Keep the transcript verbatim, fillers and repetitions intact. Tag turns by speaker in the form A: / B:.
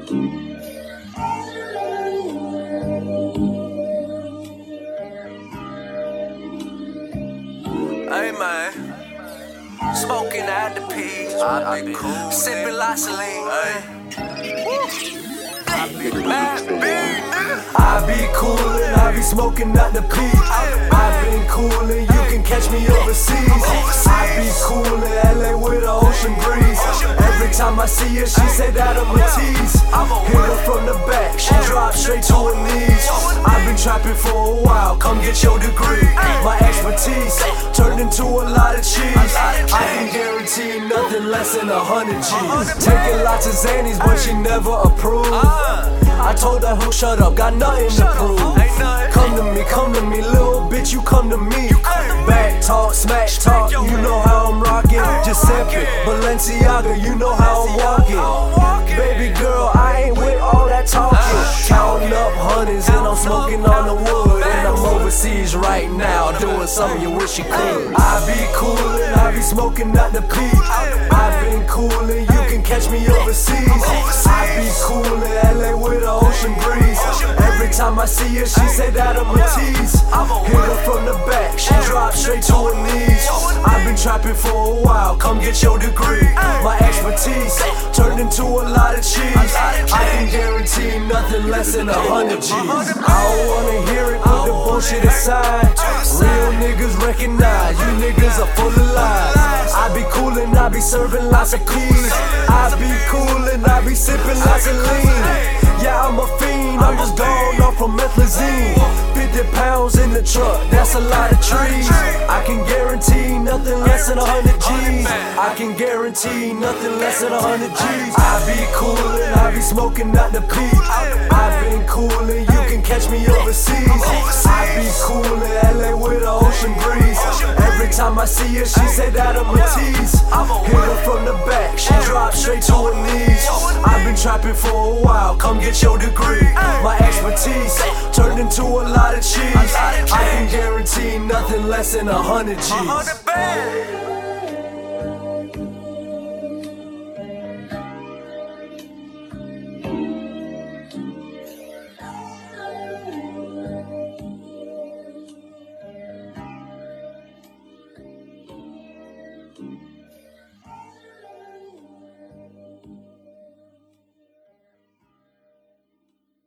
A: Hey man, smoking at the peas, I be cool, sipping lots of lean. I be coolin', I be smoking at the peas. I been coolin', you can catch me overseas. I be coolin', L A with an ocean breeze. Every time I see her, she say that I'm a tease. Hit her from the back, she drop straight to her knees. I've been trapping for a while, come get your degree. My expertise turned into a lot of cheese. I can guarantee nothing less than a hundred G's. Taking lots of Xannies, but she never approved. I told that hoe shut up, got nothing to prove. Come to me, come to me, little bitch, you come to me. Back talk, smack talk, you know how I'm rocking. Giuseppe, Balenciaga, you know how I'm walking. Baby girl, I ain't with all that talking. Counting up hundreds and I'm smoking on the wood. And I'm overseas right now, doing something you wish you could. I be coolin', I be smoking at the peak. I been coolin', you can catch me overseas. I be coolin', L A with an ocean breeze. Every time I see her, she say that I'm a tease. Hit her from the back, she drop straight to her knees. I've been trapping for a while, come get your degree. My expertise turned into a lot of cheese. I can guarantee nothing less than a hundred G's. I don't wanna hear it, put the bullshit aside. Real niggas recognize, you niggas are full of lies. I be coolin', I be serving lots of keys. I be coolin', I be sipping lots of lean. Yeah, I'm a fiend, I'm just gone off from methazine. Fifty pounds in the truck, that's a lot of trees. I can guarantee nothing less than a hundred G's. I can guarantee nothing less than a hundred G's. I be coolin', I be smoking at the peak. I been coolin', you can catch me overseas. I be coolin', L A with an ocean breeze. Every time I see her, she say that I'm a tease. Hit her from the back, she drop straight to her knees. I've been trapping for a while, come get your degree. My expertise turned into a lot of cheese. I can guarantee nothing less than a hundred G's.